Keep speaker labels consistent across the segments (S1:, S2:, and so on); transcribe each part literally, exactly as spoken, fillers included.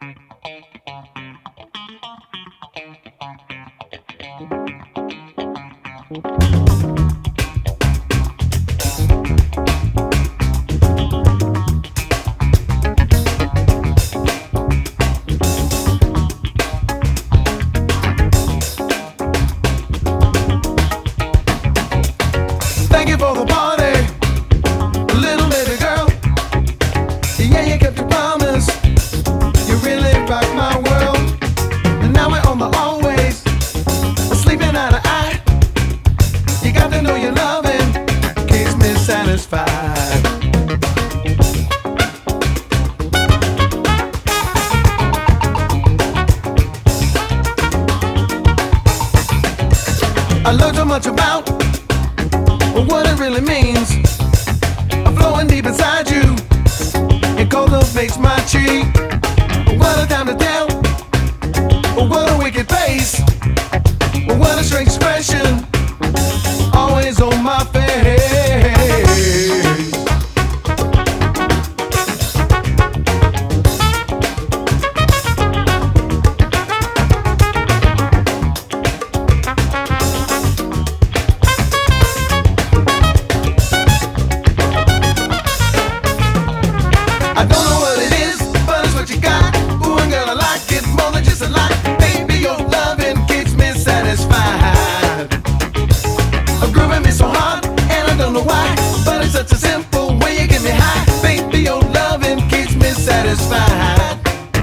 S1: Thank you for the party, little baby girl. Yeah, you kept your promise. You really rocked my world. And now we're on the always, sleeping eye to eye. You got to know your loving keeps me satisfied. I learned so much about what it really means. I'm flowing deep inside you. It cultivates my cheek. What a time to tell. What a wicked face. What a strange expression. Always on my face. I don't know what it is, but it's what you got. Ooh, and girl, I like it more than just a lot. Baby, your loving keeps me satisfied. I'm grooving me so hard, and I don't know why, but it's such a simple way you get me high. Baby, your loving keeps me satisfied.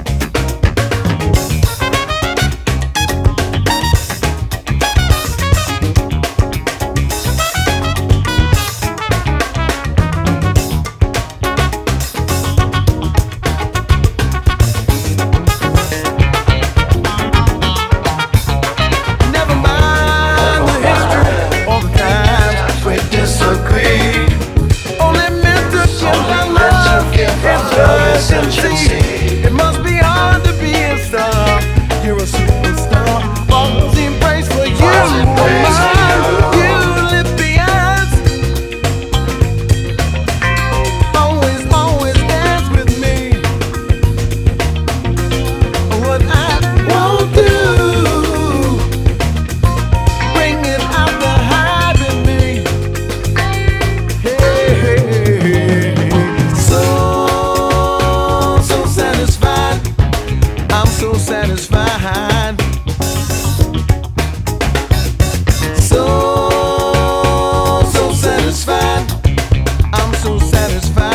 S1: It must be hard to be a star. You're a superstar. Falls in praise for you. You lift the eyes. Always, always dance with me. What I won't do, bring it out the hide in me. Hey, hey, hey. So I'm so satisfied. So, so satisfied. I'm so satisfied.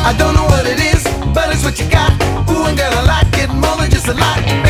S1: I don't know what it is, but it's what you got. Ooh, I'm gonna like it more than just a lot.